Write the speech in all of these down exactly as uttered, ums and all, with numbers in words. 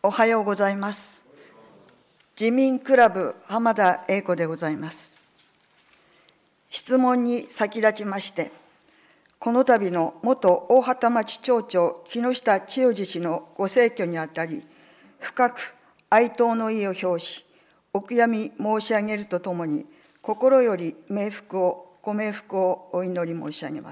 おはようございます。自民クラブ浜田英子でございます。質問に先立ちまして、この度の元大畑町町長木下千代氏のご逝去にあたり、深く哀悼の意を表し、お悔やみ申し上げるとともに、心より冥福を、ご冥福をお祈り申し上げます。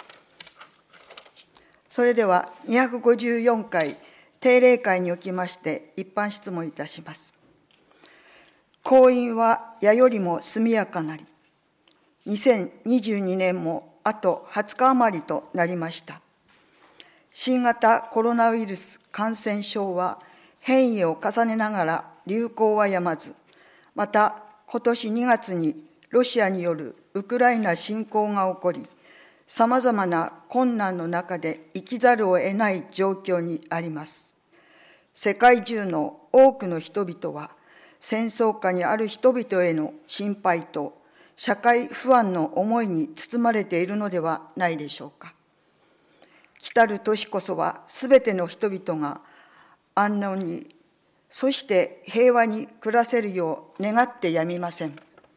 それではにひゃくごじゅうよんかい定例会におきまして一般質問いたします。婚姻はやよりも速やかなり、にせんにじゅうにねんもあとはつか余りとなりました。新型コロナウイルス感染症は変異を重ねながら流行はやまず、また今年にがつにロシアによるウクライナ侵攻が起こり、さまざまな困難の中で生きざるを得ない状況にあります。世界中の多くの人々は、戦争下にある人々への心配と社会不安の思いに包まれているのではないでしょうか。来たる年こそはすべての人々が安穏に、そして平和に暮らせるよう願ってやみません。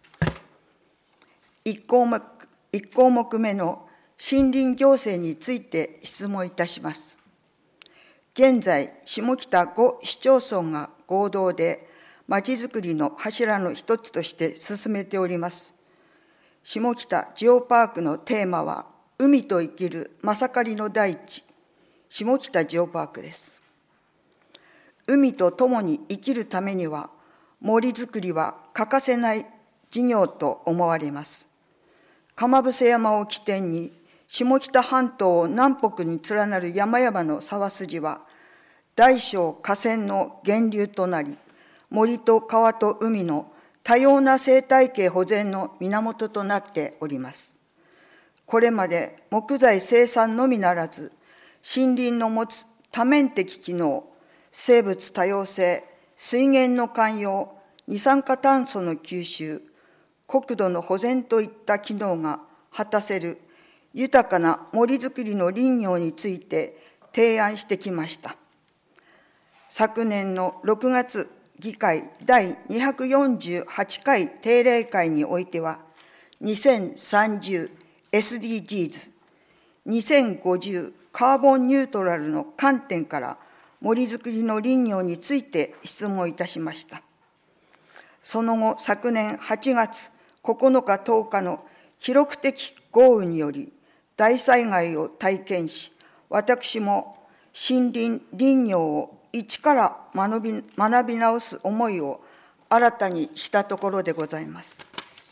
一項目、一項目目の森林行政について質問いたします。現在、下北ご市町村が合同でまちづくりの柱の一つとして進めております。下北ジオパークのテーマは、海と生きるまさかりの大地、下北ジオパークです。海と共に生きるためには、森づくりは欠かせない事業と思われます。釜伏山を起点に、下北半島を南北に連なる山々の沢筋は、大小河川の源流となり、森と川と海の多様な生態系保全の源となっております。これまで木材生産のみならず、森林の持つ多面的機能、生物多様性、水源の涵養、二酸化炭素の吸収、国土の保全といった機能が果たせる豊かな森づくりの林業について提案してきました。昨年のろくがつ議会だいにひゃくよんじゅうはちかい定例会においては、にせんさんじゅうエスディージーズ、にせんごじゅうカーボンニュートラルの観点から森づくりの林業について質問いたしました。その後、昨年はちがつここのかとおかの記録的豪雨により大災害を体験し、私も森林林業を一から学び、学び直す思いを新たにしたところでございます。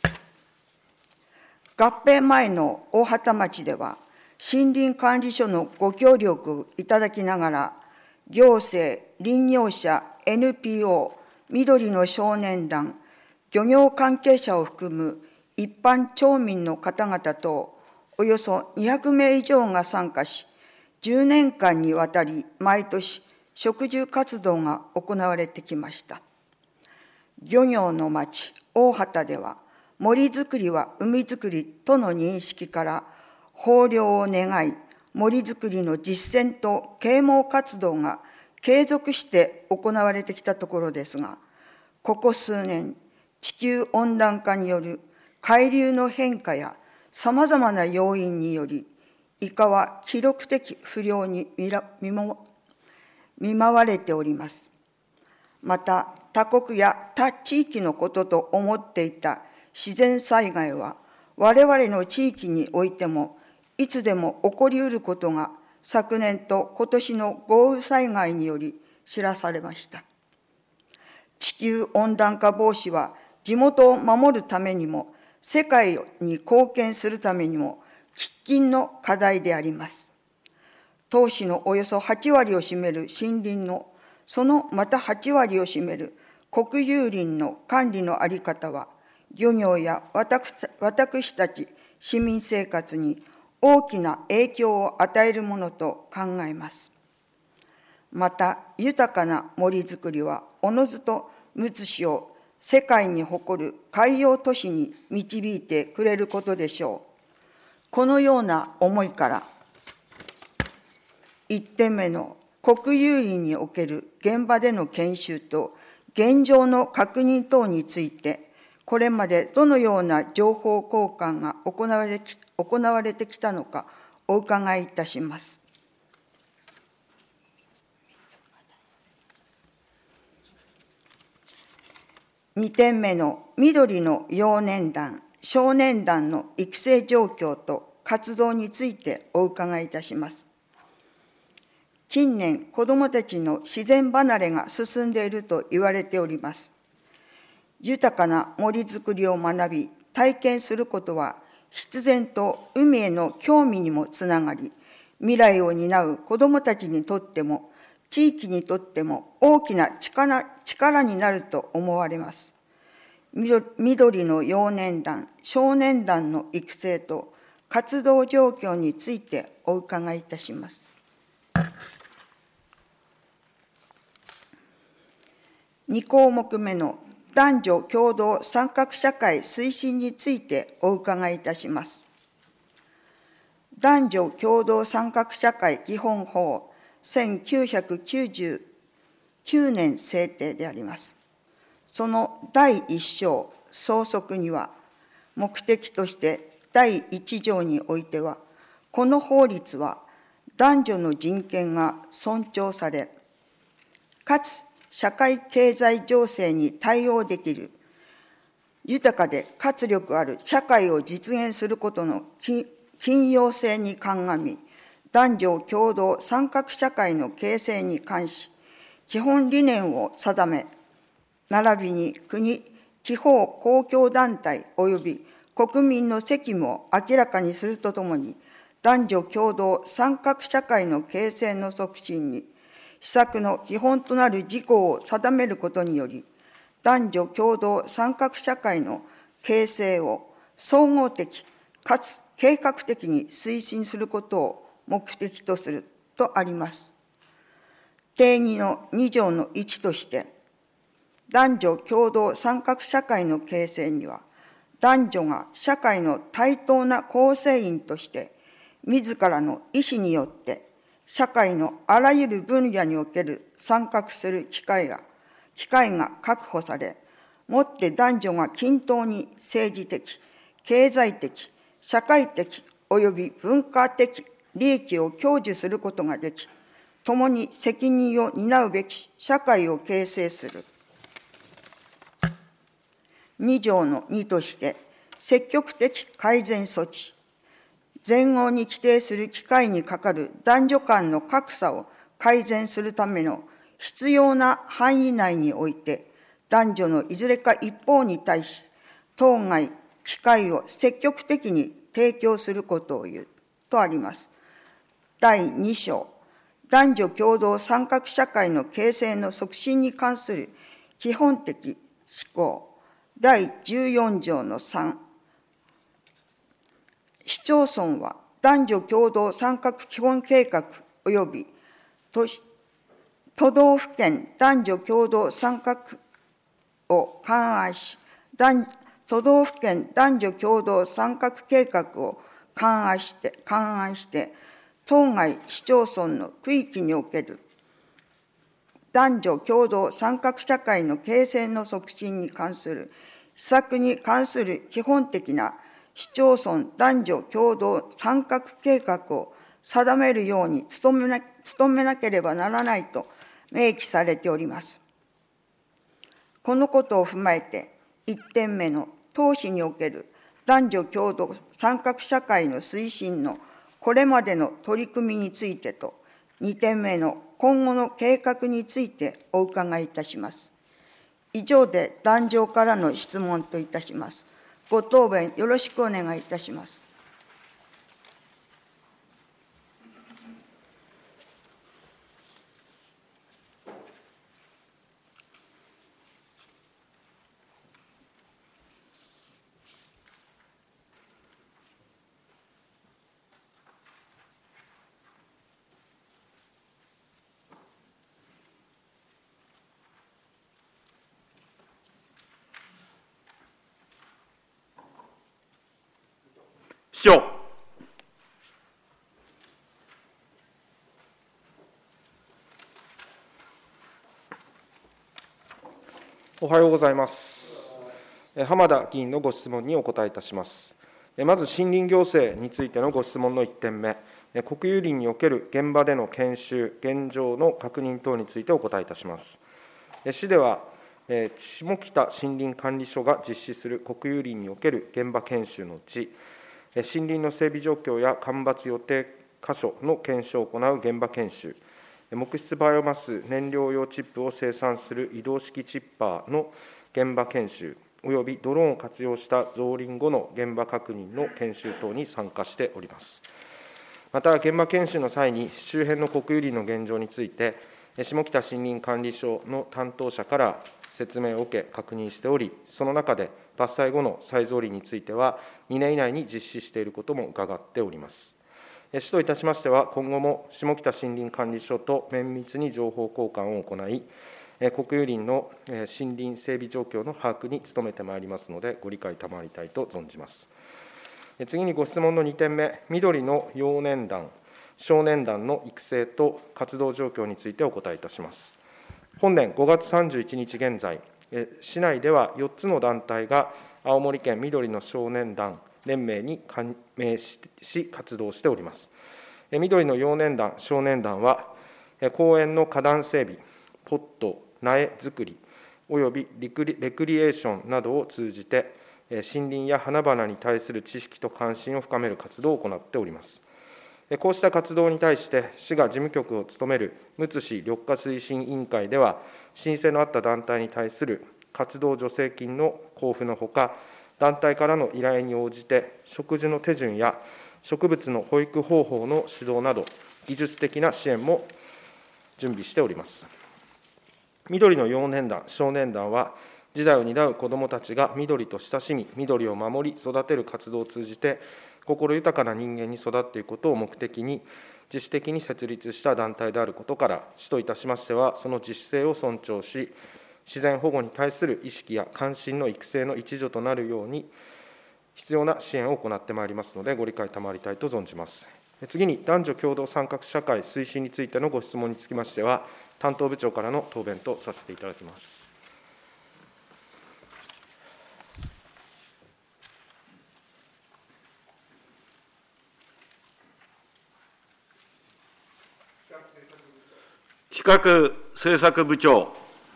合併前の大畑町では、森林管理所のご協力をいただきながら、行政、林業者、エヌピーオー、緑の少年団、漁業関係者を含む一般町民の方々と、およそにひゃくめい以上が参加し、じゅうねんかんにわたり毎年植樹活動が行われてきました。漁業の町、大畑では、森づくりは海づくりとの認識から、豊漁を願い、森づくりの実践と啓蒙活動が継続して行われてきたところですが、ここ数年、地球温暖化による海流の変化やさまざまな要因により、イカは記録的不漁に見ら見も見舞われております。また、他国や他地域のことと思っていた自然災害は、我々の地域においても、いつでも起こりうることが、昨年と今年の豪雨災害により知らされました。地球温暖化防止は、地元を守るためにも、世界に貢献するためにも、喫緊の課題であります。当市のおよそはちわりを占める森林の、そのまたはちわりを占める国有林の管理のあり方は、漁業や私、私たち市民生活に大きな影響を与えるものと考えます。また、豊かな森づくりは、おのずとむつ市を世界に誇る海洋都市に導いてくれることでしょう。このような思いから、いってんめの国有院における現場での研修と現状の確認等について、これまでどのような情報交換が行われき行われてきたのかお伺いいたします。にてんめの緑の幼年団、少年団の育成状況と活動についてお伺いいたします。近年、子どもたちの自然離れが進んでいると言われております。豊かな森づくりを学び、体験することは、必然と海への興味にもつながり、未来を担う子どもたちにとっても、地域にとっても大きな 力, 力になると思われます。緑の幼年団、少年団の育成と活動状況についてお伺いいたします。に項目目の男女共同参画社会推進についてお伺いいたします。男女共同参画社会基本法せんきゅうひゃくきゅうじゅうきゅうねん制定であります。そのだいいっ章総則には、目的としてだいいち条においては、この法律は男女の人権が尊重され、かつ社会経済情勢に対応できる豊かで活力ある社会を実現することの緊要性に鑑み、男女共同参画社会の形成に関し、基本理念を定め、並びに国、地方公共団体及び国民の責務を明らかにするとともに、男女共同参画社会の形成の促進に、施策の基本となる事項を定めることにより、男女共同参画社会の形成を総合的かつ計画的に推進することを目的とするとあります。定義のに条のいちとして、男女共同参画社会の形成には、男女が社会の対等な構成員として、自らの意思によって、社会のあらゆる分野における参画する機会が、機会が確保され、もって男女が均等に政治的、経済的、社会的及び文化的利益を享受することができ、共に責任を担うべき社会を形成する。に条のにとして、積極的改善措置、全豪に規定する機会にかかる男女間の格差を改善するための必要な範囲内において、男女のいずれか一方に対し、当該機会を積極的に提供することを言うとあります。だいに章、男女共同参画社会の形成の促進に関する基本的施行、だいじゅうよん条のさん、市町村は男女共同参画基本計画及び都市都道府県男女共同参画を勘案し、都道府県男女共同参画計画を勘案して、勘案して、当該市町村の区域における男女共同参画社会の形成の促進に関する施策に関する基本的な市町村男女共同参画計画を定めるように努めな、努めなければならないと明記されております。このことを踏まえて、いってんめの当市における男女共同参画社会の推進のこれまでの取り組みについてと、にてんめの今後の計画についてお伺いいたします。以上で壇上からの質問といたします。ご答弁よろしくお願いいたします。 市長。 おはようございます。浜田議員のご質問にお答えいたします。まず森林行政についてのご質問のいってんめ、国有林における現場での研修、現状の確認等についてお答えいたします。市では、下北森林管理所が実施する国有林における現場研修のうち、森林の整備状況や間伐予定箇所の検証を行う現場研修、木質バイオマス燃料用チップを生産する移動式チッパーの現場研修、およびドローンを活用した造林後の現場確認の研修等に参加しております。また、現場研修の際に、周辺の国有林の現状について、下北森林管理所の担当者から説明を受け、確認しており、その中で伐採後の再造林については、にねん以内に実施していることも伺っております。市といたしましては、今後も下北森林管理所と綿密に情報交換を行い、国有林の森林整備状況の把握に努めてまいりますので、ご理解賜りたいと存じます。次にご質問のにてんめ、緑の幼年団、少年団の育成と活動状況についてお答えいたします。本年ごがつさんじゅういちにち現在、市内ではよっつの団体が青森県緑の少年団連盟に加盟し活動しております。緑の幼年団、少年団は、公園の花壇整備、ポット、苗作り、およびレクリエーションなどを通じて、森林や花々に対する知識と関心を深める活動を行っております。こうした活動に対して、市が事務局を務めるむつ市緑化推進委員会では、申請のあった団体に対する活動助成金の交付のほか、団体からの依頼に応じて、植樹の手順や植物の保育方法の指導など、技術的な支援も準備しております。緑の幼年団、少年団は、時代を担う子どもたちが緑と親しみ、緑を守り、育てる活動を通じて、心豊かな人間に育っていくことを目的に、自主的に設立した団体であることから、市といたしましては、その自主性を尊重し、自然保護に対する意識や関心の育成の一助となるように、必要な支援を行ってまいりますので、ご理解賜りたいと存じます。次に、男女共同参画社会推進についてのご質問につきましては、担当部長からの答弁とさせていただきます。 企画政策部長。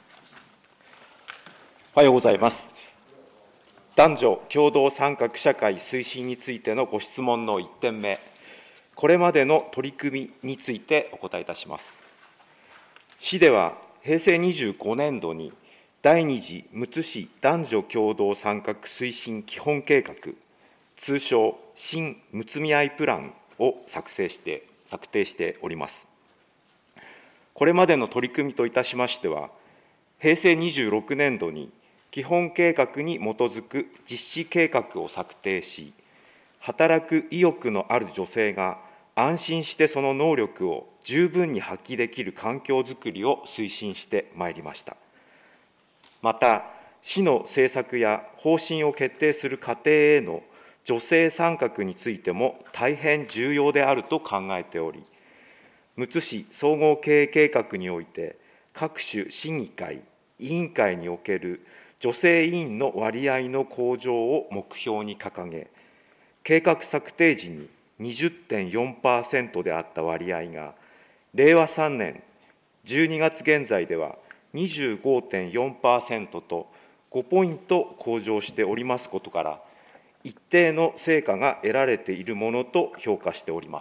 おはようございます。男女共同参画社会推進についてのご質問のいってんめ、これまでの取り組みについてお答えいたします。市ではへいせいにじゅうごねんどに第二次むつ市男女共同参画推進基本計画、通称新むつみあいプランを作成して策定しております。これまでの取り組みといたしましては、へいせいにじゅうろくねんどに基本計画に基づく実施計画を策定し、働く意欲のある女性が安心してその能力を十分に発揮できる環境づくりを推進してまいりました。また、市の政策や方針を決定する過程への女性参画についても大変重要であると考えており、むつ市総合経営計画において、各種審議会、委員会における女性委員の割合の向上を目標に掲げ、計画策定時に にじゅってんよんパーセント であった割合が、れいわさんねんじゅうにがつ現在では にじゅうごてんよんパーセント とごポイント向上しておりますことから、一定の成果が得られているものと評価しております。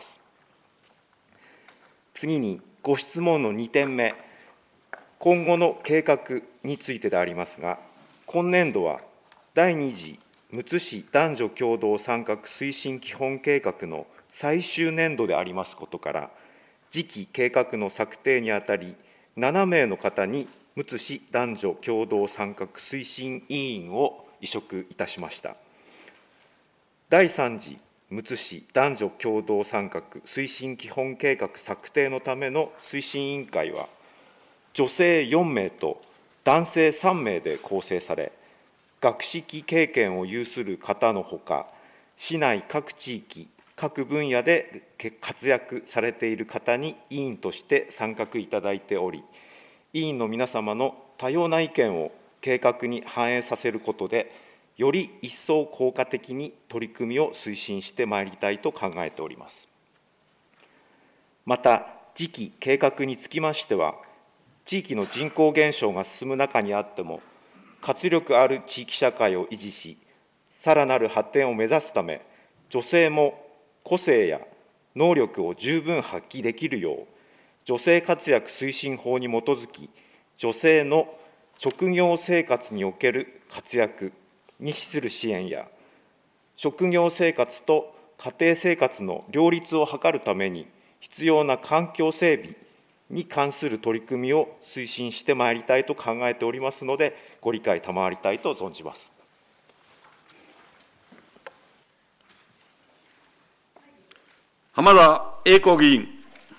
次に、ご質問のにてんめ、今後の計画についてでありますが、今年度は第二次むつ市男女共同参画推進基本計画の最終年度でありますことから、次期計画の策定にあたり、ななめいの方にむつ市男女共同参画推進委員を委嘱いたしました。だいさん次むつ市男女共同参画推進基本計画策定のための推進委員会は、女性よんめいと男性さんめいで構成され、学識経験を有する方のほか、市内各地域、各分野で活躍されている方に委員として参画いただいており、委員の皆様の多様な意見を計画に反映させることで、より一層効果的に取り組みを推進してまいりたいと考えております。また、次期計画につきましては、地域の人口減少が進む中にあっても、活力ある地域社会を維持し、さらなる発展を目指すため、女性も個性や能力を十分発揮できるよう、女性活躍推進法に基づき、女性の職業生活における活躍に資する支援や、職業生活と家庭生活の両立を図るために必要な環境整備に関する取り組みを推進してまいりたいと考えておりますので、ご理解賜りたいと存じます。 浜田栄子議員。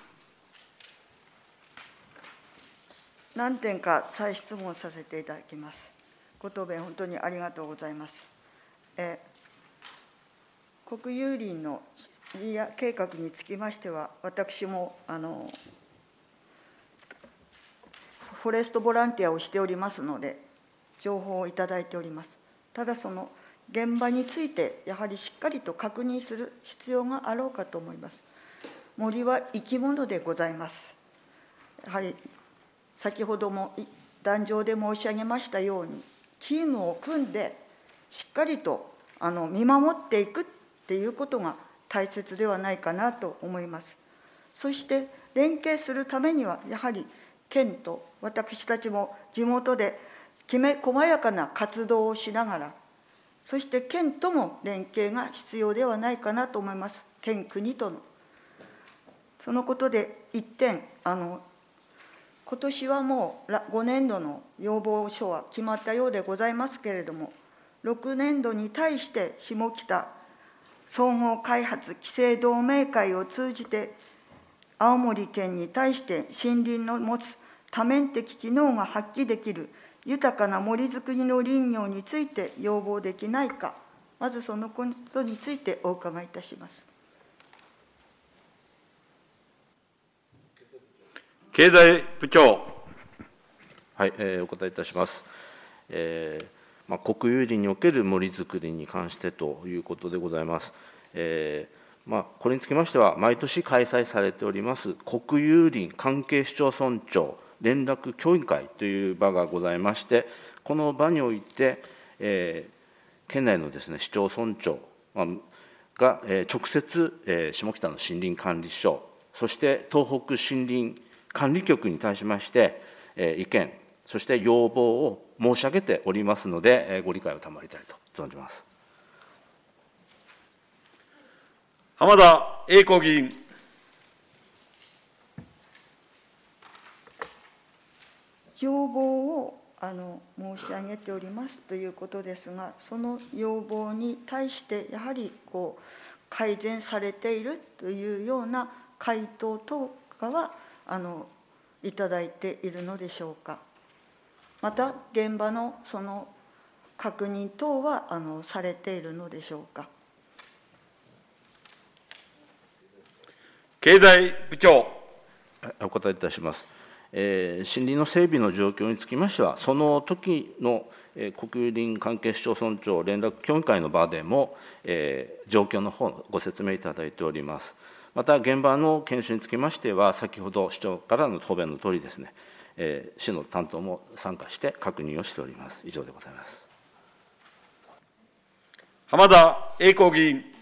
何点か再質問させていただきます。ご答弁、本当にありがとうございます。え国有林のリア計画につきましては、私もあのフォレストボランティアをしておりますので、情報をいただいております。ただ、その現場について、やはりしっかりと確認する必要があろうかと思います。森は生き物でございます。やはり先ほども壇上で申し上げましたように、チームを組んで、しっかりとあの見守っていくっていうことが大切ではないかなと思います。そして連携するためには、やはり県と私たちも地元できめ細やかな活動をしながら、そして県とも連携が必要ではないかなと思います。県、国との。そのことで一点、あの今年はもうごねんどの要望書は決まったようでございますけれども、ろくねんどに対して下北総合開発規制同盟会を通じて、青森県に対して森林の持つ多面的機能が発揮できる豊かな森づくりの林業について要望できないか、まずそのことについてお伺いいたします。 経済部長。 はい、えー、お答えいたします。えーまあ、国有林における森づくりに関してということでございます。えーまあ、これにつきましては、毎年開催されております国有林関係市町村長連絡協議会という場がございまして、この場において、えー、県内のですね、市町村長が、えー、直接、えー、下北の森林管理所、そして東北森林管理局に対しまして、えー、意見、そして要望を申し上げておりますので、えー、ご理解を賜りたいと存じます。 浜田栄子議員。 要望をあの申し上げておりますということですが、その要望に対してやはりこう改善されているというような回答等かはあのいただいているのでしょうか。また現場のその確認等はあのされているのでしょうか。 経済部長。 お答えいたします。えー、森林の整備の状況につきましては、その時の、えー、国有林関係市町村長連絡協議会の場でも、えー、状況の方のご説明いただいております。また現場の研修につきましては、先ほど市長からの答弁のとおりですね、えー、市の担当も参加して確認をしております。以上でございます。 浜田栄子議員。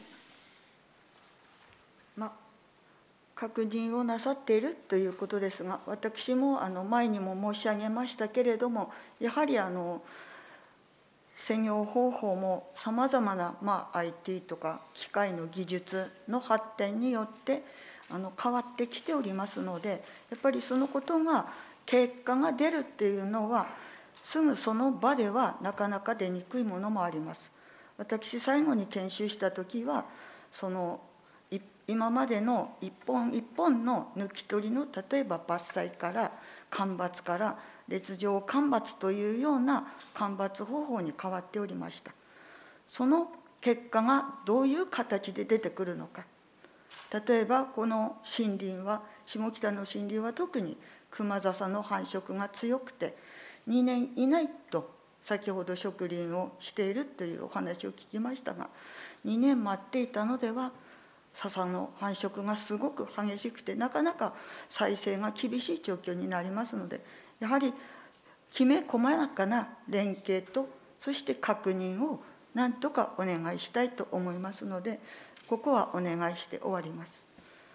ま、確認をなさっているということですが、私もあの前にも申し上げましたけれども、やはりあの施業方法もさまざまな、まあ、アイティー とか機械の技術の発展によってあの変わってきておりますので、やっぱりそのことが結果が出るっていうのはすぐその場ではなかなか出にくいものもあります。私最後に研修した時はその今までの一本一本の抜き取りの、例えば伐採から間伐から列状間伐というような間伐方法に変わっておりました。その結果がどういう形で出てくるのか。例えばこの森林は、下北の森林は特にクマザサの繁殖が強くてにねん以内と先ほど植林をしているというお話を聞きましたが、にねん待っていたのでは笹の繁殖がすごく激しくて、なかなか再生が厳しい状況になりますので、やはりきめ細やかな連携と、そして確認をなんとかお願いしたいと思いますので、ここはお願いして終わります。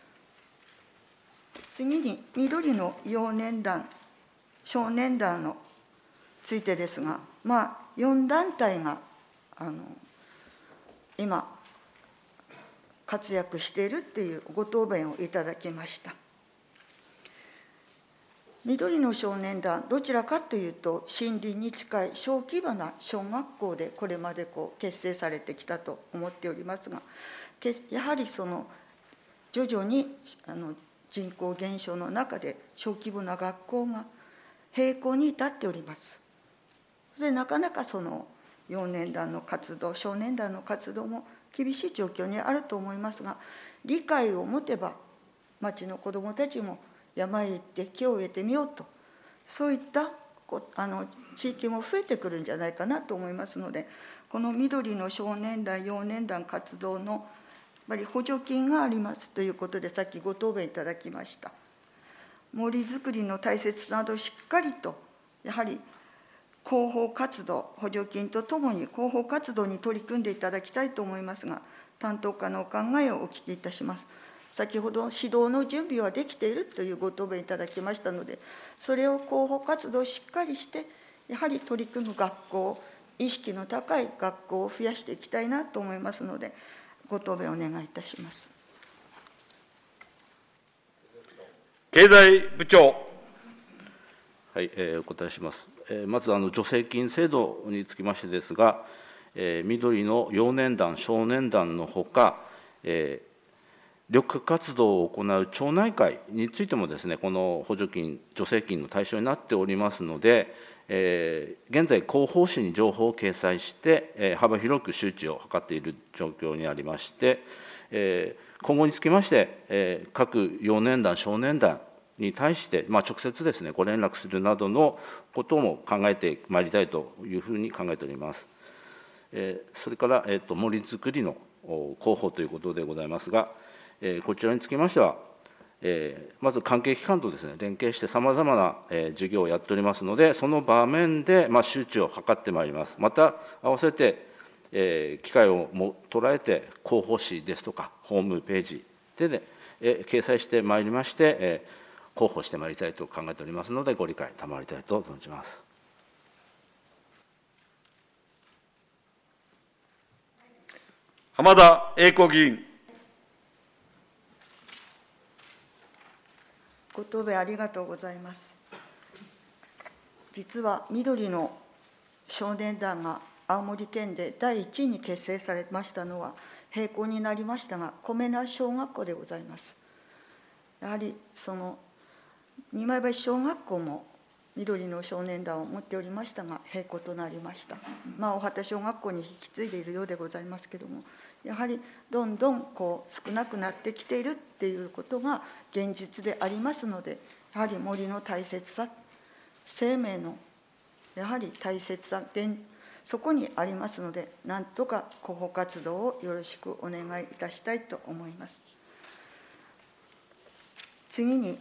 次に緑の幼年団少年団のついてですが、まあよん団体があの今活躍しているっていうご答弁をいただきました。緑の少年団、どちらかというと森林に近い小規模な小学校でこれまでこう結成されてきたと思っておりますが、やはりその徐々にあの人口減少の中で小規模な学校が閉校に至っております。でなかなかその幼年団の活動、少年団の活動も厳しい状況にあると思いますが、理解を持てば町の子どもたちも山へ行って木を植えてみようと、そういったあの地域も増えてくるんじゃないかなと思いますので、この緑の少年団幼年団活動のやっぱり補助金がありますということで、さっきご答弁いただきました。森づくりの大切さなどしっかりとやはり広報活動、補助金とともに広報活動に取り組んでいただきたいと思いますが、担当課のお考えをお聞きいたします。先ほど指導の準備はできているというご答弁いただきましたので、それを広報活動をしっかりしてやはり取り組む学校、意識の高い学校を増やしていきたいなと思いますので、ご答弁お願いいたします。 経済部長。 はい、えー、お答えします。えー、まずあの助成金制度につきましてですが、えー、緑の幼年団少年団のほか、えー緑化活動を行う町内会についてもですね、この補助金、助成金の対象になっておりますので、えー、現在、広報誌に情報を掲載して、えー、幅広く周知を図っている状況にありまして、えー、今後につきまして、えー、各幼年団、少年団に対して、まあ、直接ですね、ご連絡するなどのことも考えてまいりたいというふうに考えております。えー、それから、えーと、森づくりの広報ということでございますが、こちらにつきましては、まず関係機関とですね、連携してさまざまな事業をやっておりますので、その場面で周知を図ってまいります。また、合わせて機会をも捉えて、広報誌ですとか、ホームページで、ね、掲載してまいりまして、広報してまいりたいと考えておりますので、ご理解賜りたいと存じます。 浜田栄子議員。 ご答弁ありがとうございます。実は緑の少年団が青森県で第一に結成されましたのは閉校になりましたが、米名小学校でございます。やはりその二枚橋小学校も緑の少年団を持っておりましたが閉校となりました。まあ大畑小学校に引き継いでいるようでございますけれども、やはりどんどんこう少なくなってきているっていうことが現実でありますので、やはり森の大切さ、生命のやはり大切さ、そこにありますので、なんとか広報活動をよろしくお願いいたしたいと思います。次に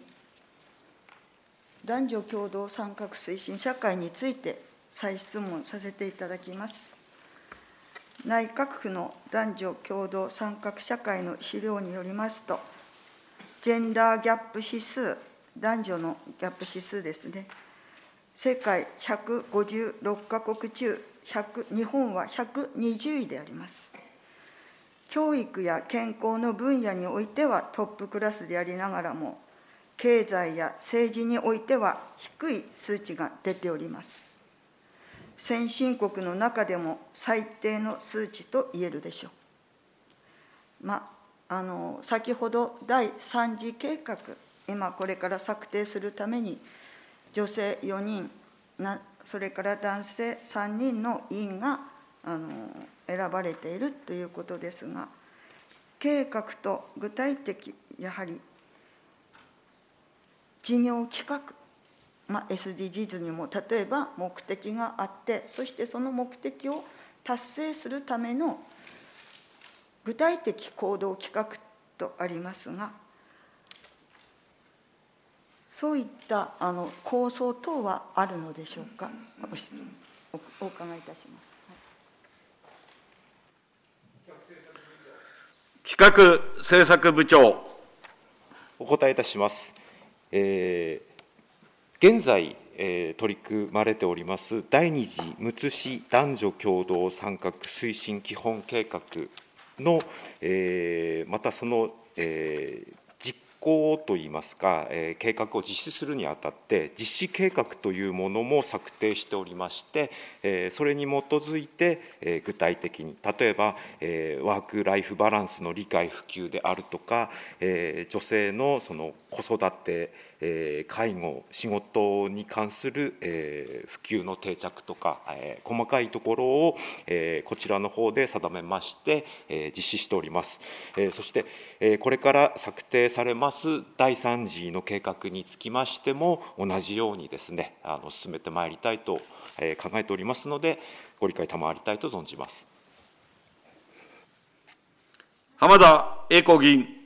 男女共同参画推進社会について再質問させていただきます。内閣府の男女共同参画社会の資料によりますと、ジェンダーギャップ指数、男女のギャップ指数ですね、世界ひゃくごじゅうろっかこく中ひゃく、日本はひゃくにじゅういであります。教育や健康の分野においてはトップクラスでありながらも、経済や政治においては低い数値が出ております。先進国の中でも最低の数値と言えるでしょう。まあ、あの先ほどだいさん次計画、今これから策定するために女性よにんな、それから男性さんにんの委員があの選ばれているということですが、計画と具体的、やはり事業企画、 まあ、エスディージーズ にも例えば目的があって、そしてその目的を達成するための具体的行動計画とありますが、そういったあの構想等はあるのでしょうか。お, お伺いいたします。 企画政策部長。 お答えいたします。えー、現在、えー、取り組まれております第二次むつ市男女共同参画推進基本計画の、えー、またその、えー、実行といいますか、えー、計画を実施するにあたって実施計画というものも策定しておりまして、えー、それに基づいて、えー、具体的に例えば、えー、ワークライフバランスの理解普及であるとか、えー、女性のその子育て、えー、介護仕事に関する、えー、普及の定着とか、えー、細かいところを、えー、こちらの方で定めまして、えー、実施しております。えー、そして、えー、これから策定されますだいさん次の計画につきましても同じようにですね、あの進めてまいりたいと、えー、考えておりますので、ご理解賜りたいと存じます。 浜田栄子議員。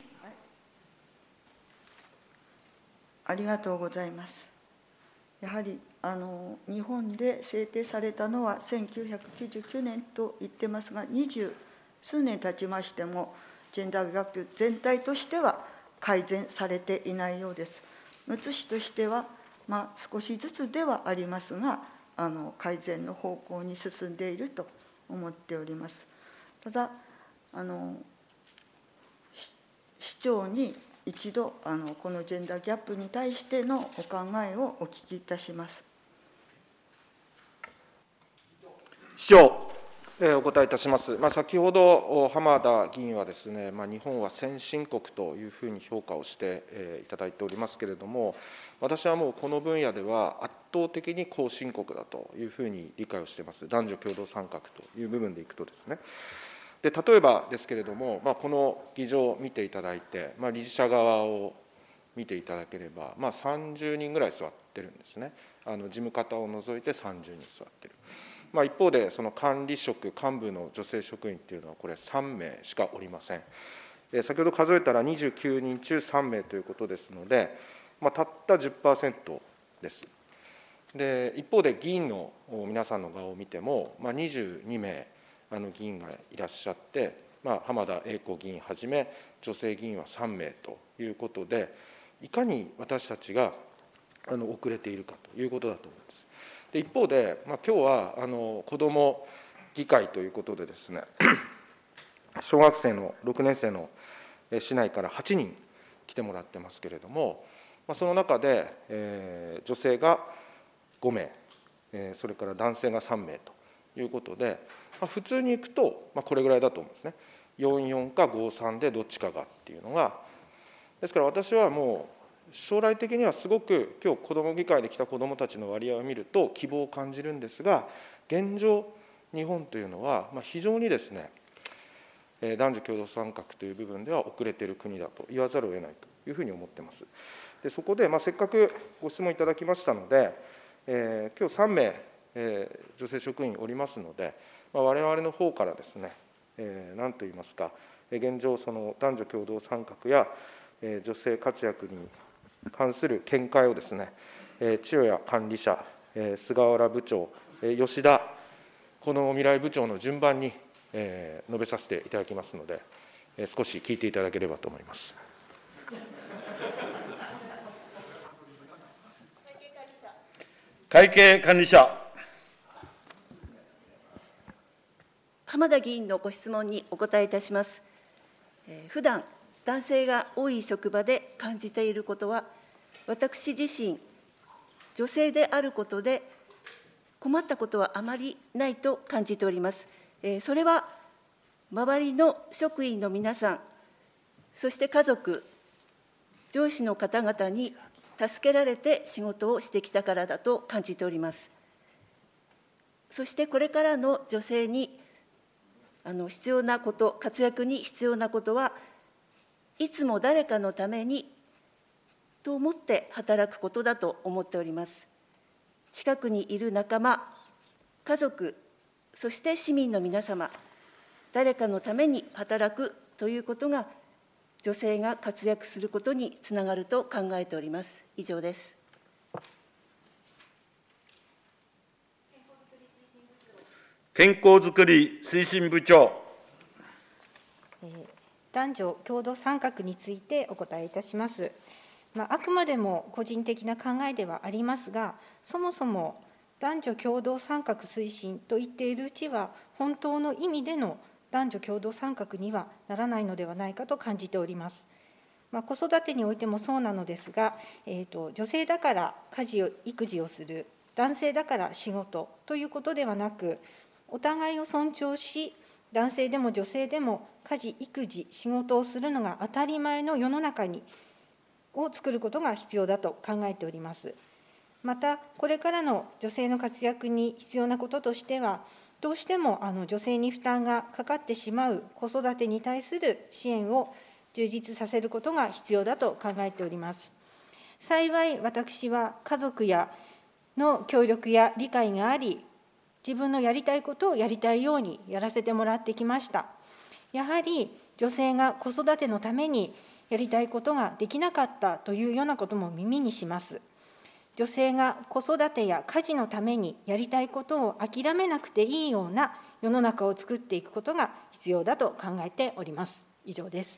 ありがとうございます。やはりあの日本で制定されたのはせんきゅうひゃくきゅうじゅうきゅうねんと言ってますが、二十数年経ちましてもジェンダーギャップ全体としては改善されていないようです。むつ市としては、まあ、少しずつではありますが、あの改善の方向に進んでいると思っております。ただあの市長に一度あのこのジェンダーギャップに対してのお考えをお聞きいたします。 市長。 えー、お答えいたします。まあ、先ほど浜田議員はですね、まあ、日本は先進国というふうに評価をして、えー、いただいておりますけれども、私はもうこの分野では圧倒的に後進国だというふうに理解をしています。男女共同参画という部分でいくとですね。で例えばですけれども、まあ、この議場を見ていただいて、まあ、理事者側を見ていただければ、まあ、さんじゅうにんぐらい座ってるんですね。あの事務方を除いてさんじゅうにん座ってる。まあ、一方で、その管理職、幹部の女性職員というのは、これさんめいしかおりません。先ほど数えたらにじゅうきゅうにん中さんめいということですので、まあ、たった じゅっパーセント です。で一方で、議員の皆さんの側を見ても、まあ、にじゅうにめいあの議員がいらっしゃって、まあ、浜田栄子議員はじめ、女性議員はさんめいということで、いかに私たちがあの遅れているかということだと思います。で一方で、まあ、今日はあの子ども議会ということでですね、小学生のろくねん生の市内からはちにん来てもらってますけれども、まあ、その中で、えー、女性がごめい、えー、それから男性がさんめいということで、まあ、普通にいくと、まあ、これぐらいだと思うんですね。よんよんかごさんでどっちかがっていうのが、ですから私はもう、将来的にはすごく今日子ども議会で来た子どもたちの割合を見ると希望を感じるんですが、現状日本というのは非常にですね、男女共同参画という部分では遅れている国だと言わざるを得ないというふうに思っています。でそこで、まあ、せっかくご質問いただきましたので、えー、今日さんめい、えー、女性職員おりますので、まあ、我々の方からですね、えー、何と言いますか、現状その男女共同参画や女性活躍に関する見解をですね、千代谷管理者、菅原部長、吉田この未来部長の順番に述べさせていただきますので、少し聞いていただければと思います。 会計管理者。 浜田議員のご質問にお答えいたします。普段男性が多い職場で感じていることは、私自身、女性であることで困ったことはあまりないと感じております。それは、周りの職員の皆さん、そして家族、上司の方々に助けられて仕事をしてきたからだと感じております。そしてこれからの女性にあの必要なこと、活躍に必要なことは、いつも誰かのためにと思って働くことだと思っております。 近くにいる仲間、家族、そして市民の皆様、誰かのために働くということが、女性が活躍することにつながると考えております。以上です。 健康づくり推進部長。 男女共同参画についてお答えいたします。まあ、あくまでも個人的な考えではありますが、そもそも男女共同参画推進と言っているうちは、本当の意味での男女共同参画にはならないのではないかと感じております。まあ、子育てにおいてもそうなのですが、えーと、女性だから家事を育児をする、男性だから仕事ということではなく、お互いを尊重し、男性でも女性でも家事、育児、仕事をするのが当たり前の世の中にを作ることが必要だと考えております。また、これからの女性の活躍に必要なこととしては、どうしてもあの女性に負担がかかってしまう子育てに対する支援を充実させることが必要だと考えております。幸い、私は家族やの協力や理解があり、自分のやりたいことをやりたいようにやらせてもらってきました。やはり女性が子育てのためにやりたいことができなかったというようなことも耳にします。女性が子育てや家事のためにやりたいことを諦めなくていいような世の中を作っていくことが必要だと考えております。以上です。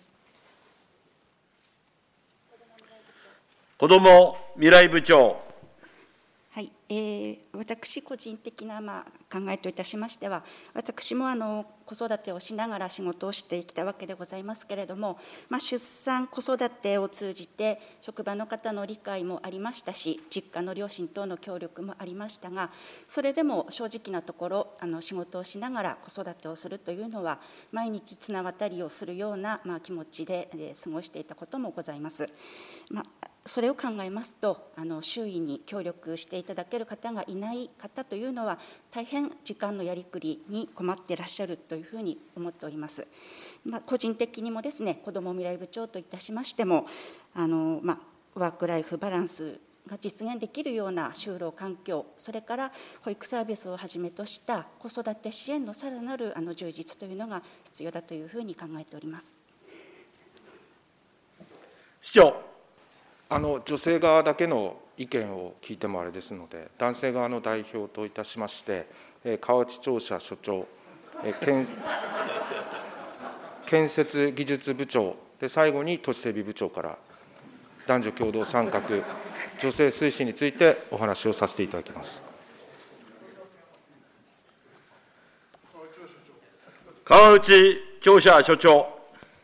子ども未来部長。 はい、えー、私個人的な、まあ、考えといたしましては、私もあの子育てをしながら仕事をしてきたわけでございますけれども、まあ、出産子育てを通じて職場の方の理解もありましたし、実家の両親等の協力もありましたが、それでも正直なところあの仕事をしながら子育てをするというのは毎日綱渡りをするような、まあ、気持ちで、えー、過ごしていたこともございます。まあそれを考えますと、あの周囲に協力していただける方がいない方というのは、大変時間のやりくりに困っていらっしゃるというふうに思っております。まあ、個人的にもですね、子ども未来部長といたしましても、あの、まあ、ワークライフバランスが実現できるような就労環境、それから保育サービスをはじめとした子育て支援のさらなるあの充実というのが必要だというふうに考えております。 市長。 あの女性側だけの意見を聞いてもあれですので、男性側の代表といたしまして、河内庁舎所長、建建設技術部長で、最後に都市整備部長から、男女共同参画、女性推進についてお話をさせていただきます。 河内庁舎所長。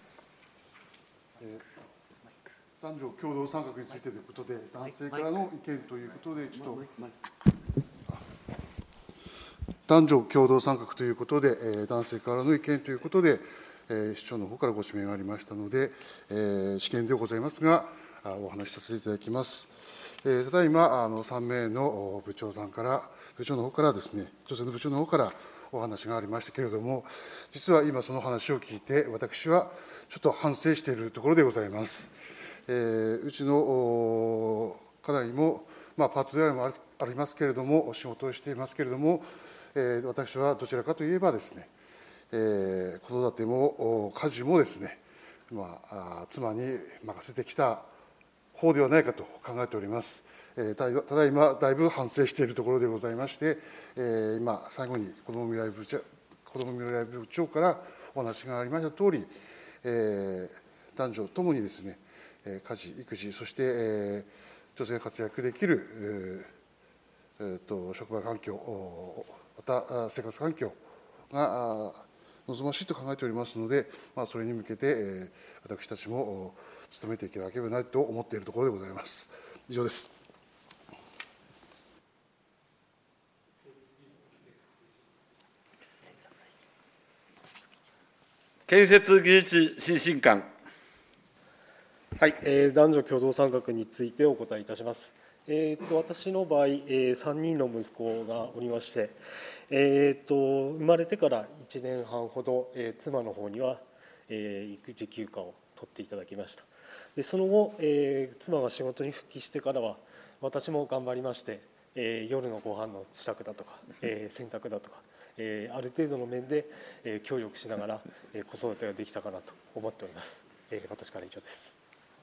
男女共同参画についてということで、男性からの意見ということで、ちょっと、男女共同参画ということで、男性からの意見ということで、市長の方からご指名がありましたので、試験でございますが、お話しさせていただきます。ただいま、あのさん名の部長さんから、部長の方からですね、女性の部長の方からお話がありましたけれども、実は今、その話を聞いて、私はちょっと反省しているところでございます。えー、うちの課題も、まあ、パートでもありますけれども、仕事をしていますけれども、えー、私はどちらかといえばですね、えー、子育ても家事もですね、まあ、妻に任せてきた方ではないかと考えております。えー、ただ、ただいま、だいぶ反省しているところでございまして、えー、今、最後に子ども未来部長、子ども未来部長からお話がありましたとおり、えー、男女ともにですね、家事、育児、そして、えー、女性が活躍できる、えー、と職場環境、また生活環境が望ましいと考えておりますので、まあ、それに向けて、えー、私たちも努めていただければなと思っているところでございます。以上です。 建設技術推進官。 はい、えー、男女共同参画についてお答えいたします。えー、と私の場合、えー、さんにんの息子がおりまして、えー、と生まれてからいちねんはんほど、えー、妻の方には、えー、育児休暇を取っていただきました。でその後、えー、妻が仕事に復帰してからは、私も頑張りまして、 えー、夜のご飯の支度だとか、えー、洗濯だとか、えー、ある程度の面で、えー、協力しながら、えー、子育てができたかなと思っております。えー、私から以上です。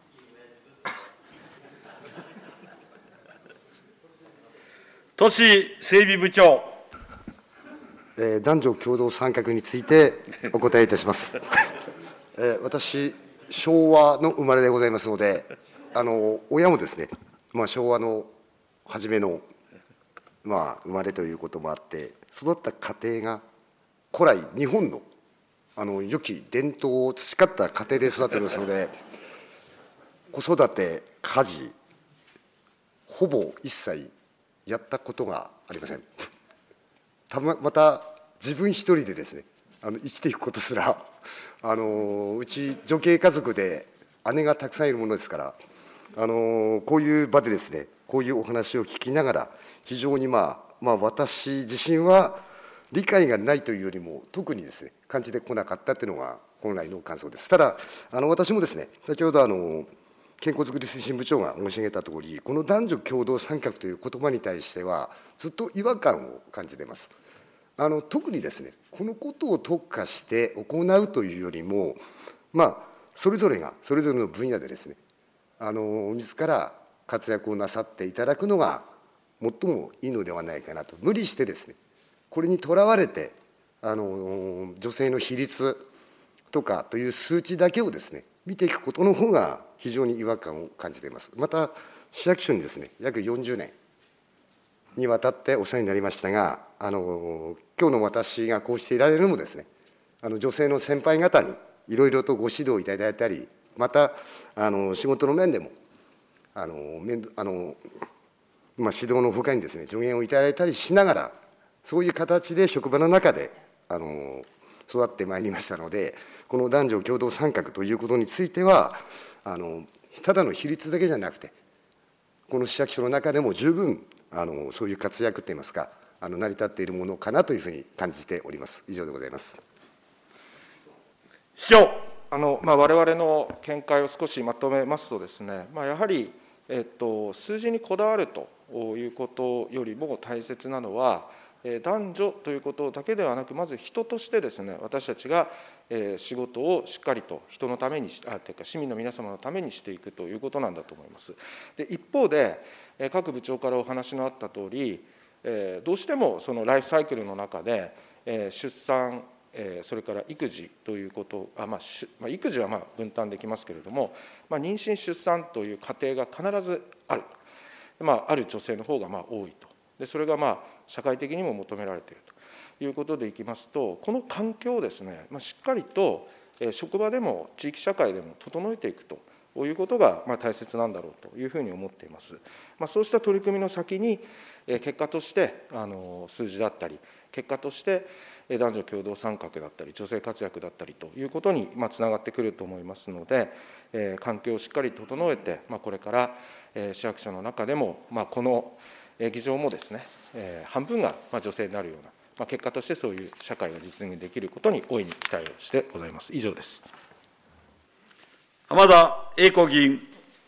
都市整備部長。 えー、男女共同参画についてお答えいたします。えー、私、昭和の生まれでございますので、あの親もですね、まあ、昭和の初めの、まあ、生まれということもあって、育った家庭が古来、日本のあの良き伝統を培った家庭で育っておりますので、子育て、家事、ほぼ一切やったことがありません。たままた自分一人でですね、あの生きていくことすら、あのうち女系家族で姉がたくさんいるものですから、あのこういう場でですね、こういうお話を聞きながら、非常に、まあ、まあ私自身は理解がないというよりも、特にですね感じてこなかったというのが本来の感想です。ただ、あの私もですね、先ほどあの健康づくり推進部長が申し上げたとおり、この男女共同参画という言葉に対しては、ずっと違和感を感じています。あの特にですね、このことを特化して行うというよりも、まあ、それぞれがそれぞれの分野でですね、あの自ら活躍をなさっていただくのが最もいいのではないかなと。無理してですね、これにとらわれて、あの女性の比率とかという数値だけをですね、見ていくことの方が非常に違和感を感じています。また、市役所にですね、約よんじゅうねんにわたってお世話になりましたが、あの今日の私がこうしていられるのもですね、あの女性の先輩方にいろいろとご指導いただいたり、またあの仕事の面でもあの面あの、まあ、指導のほかにですね、助言をいただいたりしながら、そういう形で職場の中であの育ってまいりましたので、この男女共同参画ということについては、あのただの比率だけじゃなくて、この市役所の中でも十分あのそういう活躍といいますか、あの成り立っているものかなというふうに感じております。以上でございます。 市長。 あの、まあ、我々の見解を少しまとめますとですね、まあ、やはり、えっと、数字にこだわるということよりも大切なのは、男女ということだけではなく、まず人としてですね、私たちが仕事をしっかりと人のためにし、あ、というか市民の皆様のためにしていくということなんだと思います。で、一方で、各部長からお話のあったとおり、どうしてもそのライフサイクルの中で、出産、それから育児ということ、あ、まあ、育児はまあ分担できますけれども、まあ、妊娠・出産という過程が必ずある、まあ、ある女性の方がまあ多いと。でそれがまあ社会的にも求められているということでいきますと、この環境をですね、まあ、しっかりと職場でも地域社会でも整えていくということがまあ大切なんだろうというふうに思っています。まあ、そうした取り組みの先に、結果としてあの数字だったり、結果として男女共同参画だったり、女性活躍だったりということにまあつながってくると思いますので、えー、環境をしっかり整えて、まあ、これから、えー、市役所の中でも、まあ、この議場もですね、えー、半分がまあ女性になるような、まあ、結果としてそういう社会が実現できることに大いに期待をしてございます。以上です。 浜田栄子議員。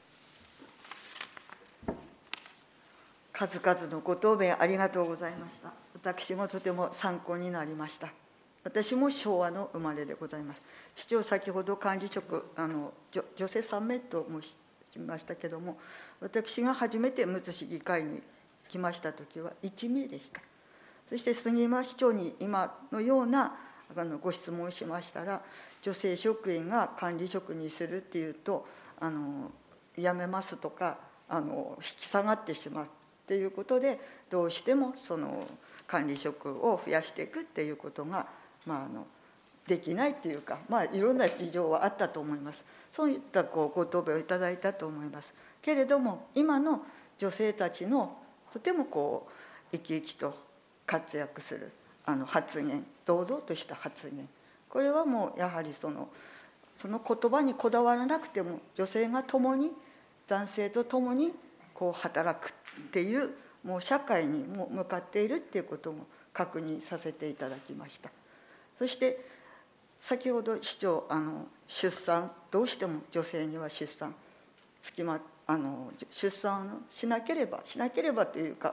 数々のご答弁ありがとうございました。私もとても参考になりました。私も昭和の生まれでございます。市長、先ほど管理職、あの 女, 女性さんめいと申しましたけれども、私が初めてむつ市議会に来ましたときはいちめいでした。そして杉山市長に今のようなあのご質問をしましたら、女性職員が管理職にするっていうと、あの辞めますとかあの引き下がってしまうということで、どうしてもその管理職を増やしていくっていうことが、まあ、あのできないというか、まあ、いろんな事情はあったと思います。そういったこうご答弁をいただいたと思いますけれども、今の女性たちのとてもこう生き生きと活躍するあの発言、堂々とした発言、これはもうやはりそのその言葉にこだわらなくても、女性が共に男性と共にこう働くっていうもう社会にも向かっているっていうことも確認させていただきました。そして先ほど市長、あの出産、どうしても女性には出産つきまあの出産しなければしなければというか、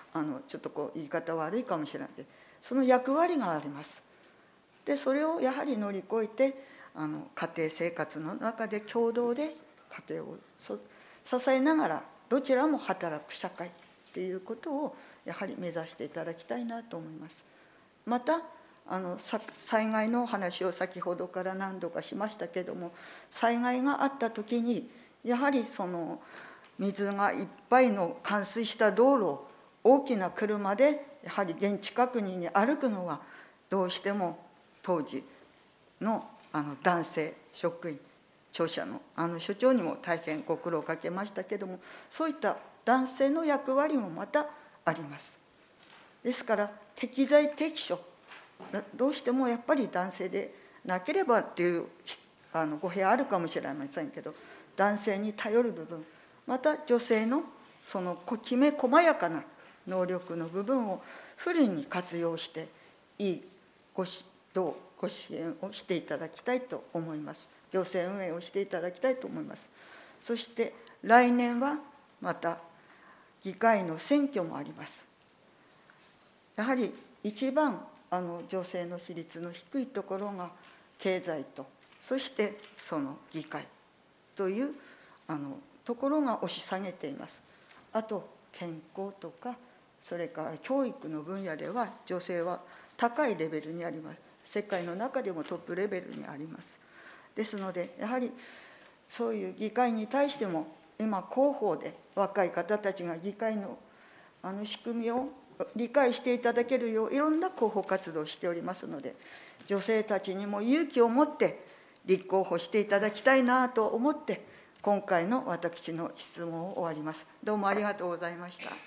あのちょっとこう言い方悪いかもしれないけど、その役割があります。でそれをやはり乗り越えて、あの家庭生活の中で共同で家庭を支えながらどちらも働く社会っていうことをやはり目指していただきたいなと思います。またあの災害の話を先ほどから何度かしましたけども、災害があった時にやはりその水がいっぱいの冠水した道路を大きな車でやはり現地確認に歩くのはどうしても当時のあの男性職員、庁舎のあの所長にも大変ご苦労をかけましたけども、そういった男性の役割もまたあります。ですから適材適所、どうしてもやっぱり男性でなければっていうあの語弊あるかもしれませんけど、男性に頼る部分、また女性のそのきめ細やかな能力の部分をフルに活用していいご指導ご支援をしていただきたいと思います。行政運営をしていただきたいと思います。そして来年はまた議会の選挙もあります。やはり一番あの女性の比率の低いところが経済と、そしてその議会というあのところが押し下げています。あと健康とか、それから教育の分野では女性は高いレベルにあります。世界の中でもトップレベルにあります。ですのでやはりそういう議会に対しても今広報で若い方たちが議会のあの仕組みを理解していただけるよういろんな広報活動をしておりますので、女性たちにも勇気を持って立候補していただきたいなと思って今回の私の質問を終わります。どうもありがとうございました。